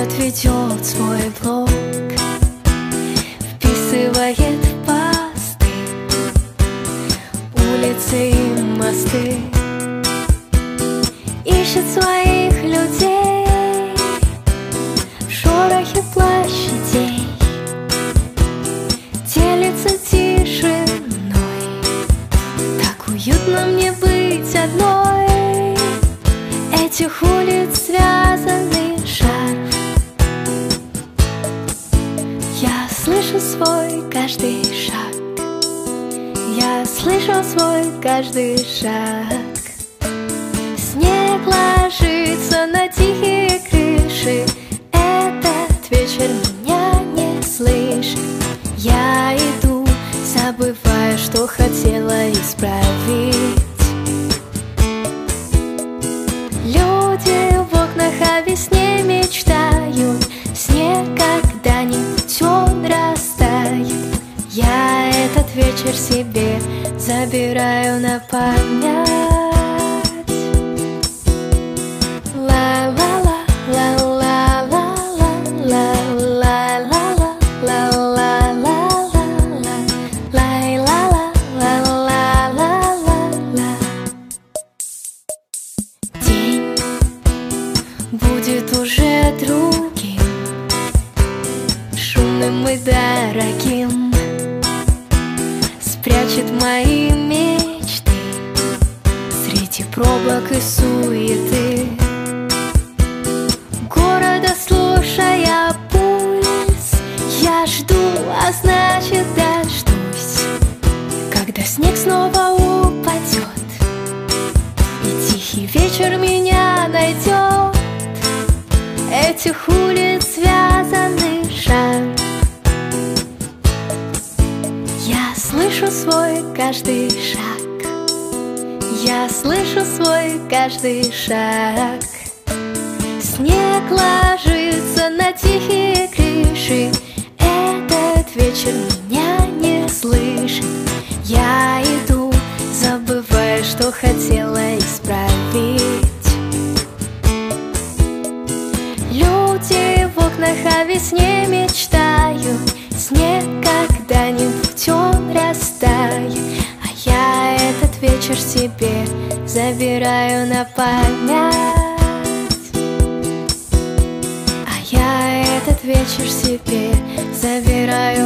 Город ведет свой блог, вписывает посты, улицы и мосты, ищет своих людей в шорохе площадей, делится тишиной. Так уютно мне быть одной. Этих улиц связанный шарф. Я слышу свой каждый шаг, я слышу свой каждый шаг. Снег ложится на тихие крыши, этот вечер меня не слышит. Я иду, забывая, что хотела исправить. Люди в окнах о весне мечтают, снег когда-нибудь он растает. Я этот вечер себе забираю на память. Будет уже другим, шумным и дорогим, спрячет мои мечты среди пробок и суеты города, слушая пульс. Я жду, а значит дождусь, когда снег снова упадет и тихий вечер меня найдет. Этих улиц связанный шаг. Я слышу свой каждый шаг, я слышу свой каждый шаг. Снег ложится на тихие крыши, этот вечер меня не слышит. Я иду, забывая, что хотела исправить. Люди в окнах о весне мечтают, снег когда-нибудь он растает. А я этот вечер себе забираю на память. А я этот вечер себе забираю